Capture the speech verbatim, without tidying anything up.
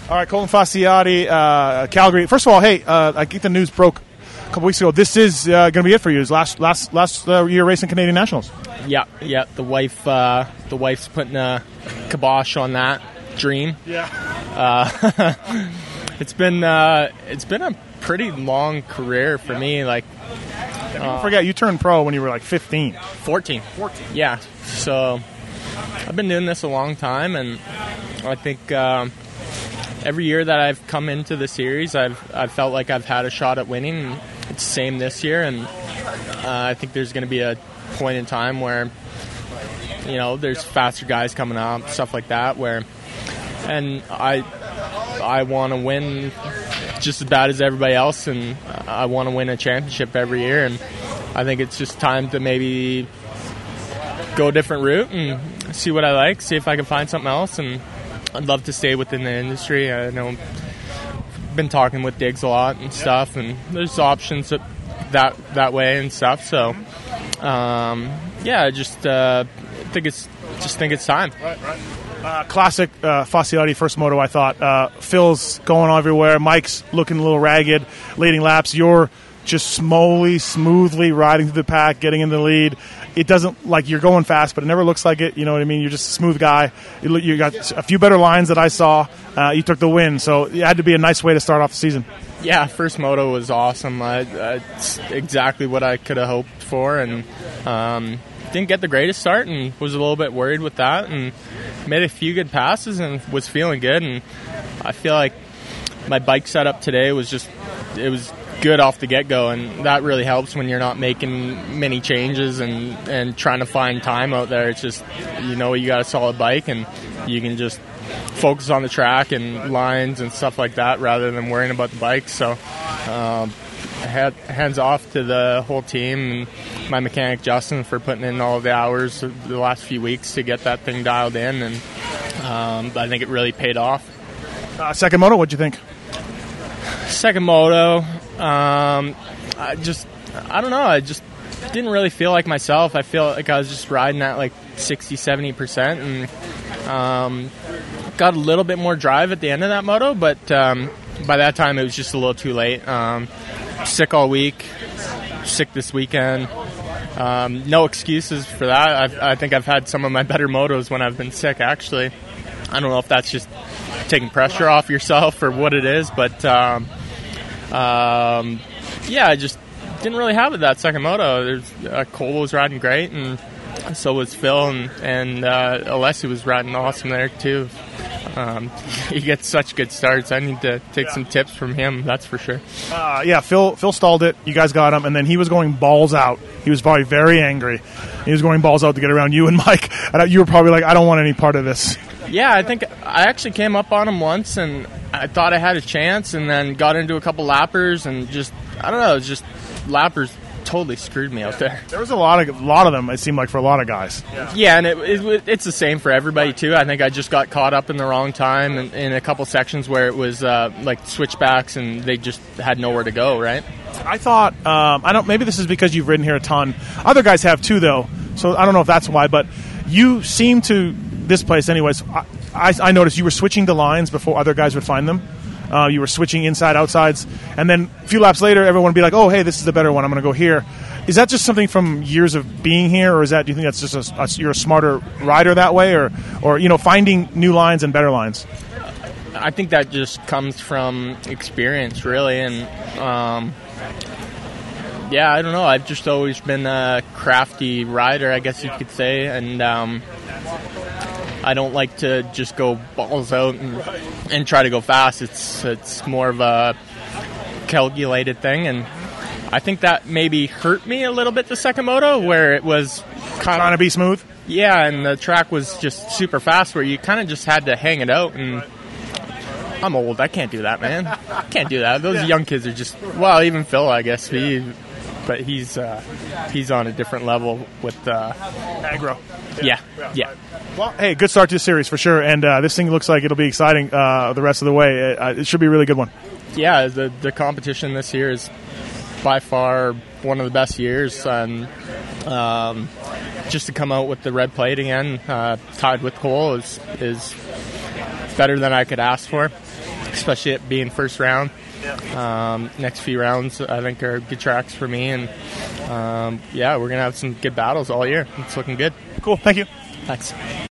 All right, Colton Fasciotti, uh, Calgary. First of all, hey, uh, I think the news broke a couple weeks ago. This is uh, going to be it for you. It's last last last uh, year racing Canadian Nationals. Yeah, yeah. The wife, uh, the wife's putting a kibosh on that dream. Yeah. Uh, it's been uh, it's been a pretty long career for me. Like, uh, forget you turned pro when you were like fifteen. fourteen. fourteen. Yeah. So I've been doing this a long time, and I think. Um, Every year that I've come into the series, I've I've felt like I've had a shot at winning. It's the same this year, and uh, I think there's going to be a point in time where, you know, there's faster guys coming up, stuff like that. Where, and I I want to win just as bad as everybody else, and I want to win a championship every year. And I think it's just time to maybe go a different route and see what I like, see if I can find something else. And I'd love to stay within the industry. I know I've been talking with Diggs a lot and stuff, and there's options that that, that way and stuff. So, um, yeah, I just uh, think it's just think it's time. Right, right. Uh, classic uh, Fasciotti first moto. I thought uh, Phil's going everywhere. Mike's looking a little ragged, leading laps. You're just slowly, smoothly riding through the pack, getting in the lead. It doesn't, like, you're going fast, but it never looks like it. You know what I mean? You're just a smooth guy. You, you got a few better lines that I saw. Uh, you took the win, so it had to be a nice way to start off the season. Yeah, first moto was awesome. I, I, it's exactly what I could have hoped for, and um, didn't get the greatest start and was a little bit worried with that, and made a few good passes and was feeling good. And I feel like my bike setup today was just, it was good off the get-go, and that really helps when you're not making many changes and, and trying to find time out there. It's just, you know, you got a solid bike and you can just focus on the track and lines and stuff like that rather than worrying about the bike. So um, had, hands off to the whole team and my mechanic Justin for putting in all the hours the last few weeks to get that thing dialed in, and um, I think it really paid off. Uh, second moto, what'd you think? Second moto, um, I just, I don't know, I just didn't really feel like myself. I feel like I was just riding at like sixty, seventy percent, and um, got a little bit more drive at the end of that moto, but um, by that time it was just a little too late. Um, sick all week, sick this weekend. Um, no excuses for that. I've, I think I've had some of my better motos when I've been sick, actually. I don't know if that's just taking pressure off yourself or what it is, but um, um, yeah, I just didn't really have it that second moto. There's, uh, Cole was riding great, and so was Phil, and, and uh, Alessi was riding awesome there too. Um, he gets such good starts. I need to take yeah. some tips from him, that's for sure. Uh, yeah, Phil Phil stalled it. You guys got him, and then he was going balls out. He was probably very angry. He was going balls out to get around you and Mike, and you were probably like, I don't want any part of this. Yeah, I think I actually came up on him once, and I thought I had a chance, and then got into a couple lappers, and just, I don't know, it was just lappers totally screwed me out there. There was a lot of a lot of them, it seemed like, for a lot of guys. Yeah, yeah and it, it, it's the same for everybody, too. I think I just got caught up in the wrong time in, in a couple sections where it was uh, like switchbacks, and they just had nowhere to go, right? I thought, um, I don't. maybe this is because you've ridden here a ton. Other guys have, too, though, so I don't know if that's why, but you seem to, this place anyways, I, I, I noticed you were switching the lines before other guys would find them. Uh, you were switching inside, outsides, and then a few laps later, everyone would be like, oh, hey, this is the better one, I'm going to go here. Is that just something from years of being here, or is that, do you think that's just a, a, you're a smarter rider that way, or, or, you know, finding new lines and better lines? I think that just comes from experience, really, and um, yeah, I don't know, I've just always been a crafty rider, I guess you could say, and um, I don't like to just go balls out and, and try to go fast. It's it's more of a calculated thing, and I think that maybe hurt me a little bit the second moto, where it was kind trying of, to be smooth. Yeah, and the track was just super fast, where you kind of just had to hang it out. And I'm old, I can't do that, man. I can't do that. Those yeah. young kids are just, well, even Phil, I guess he. But he's uh, he's on a different level with uh, aggro. Yeah, yeah. yeah. Well, hey, good start to the series for sure, and uh, this thing looks like it'll be exciting uh, the rest of the way. It, uh, it should be a really good one. Yeah, the the competition this year is by far one of the best years, and um, just to come out with the red plate again, uh, tied with Cole, is is better than I could ask for. especially it being first round. Yeah. Um, next few rounds, I think, are good tracks for me, and um, yeah, we're gonna have some good battles all year. It's looking good. Cool. Thank you. Thanks.